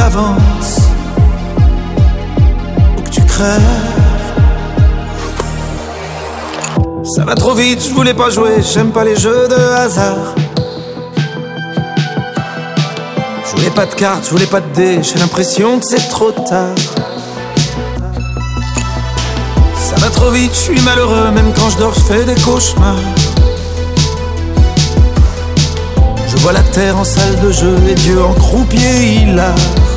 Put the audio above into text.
t'avances ou que tu crèves. Ça va trop vite, je voulais pas jouer, j'aime pas les jeux de hasard. Je voulais pas de cartes, je voulais pas de dés, j'ai l'impression que c'est trop tard. Ça va trop vite, je suis malheureux, même quand je dors je fais des cauchemars. Je vois la terre en salle de jeu et Dieu en croupier hilar.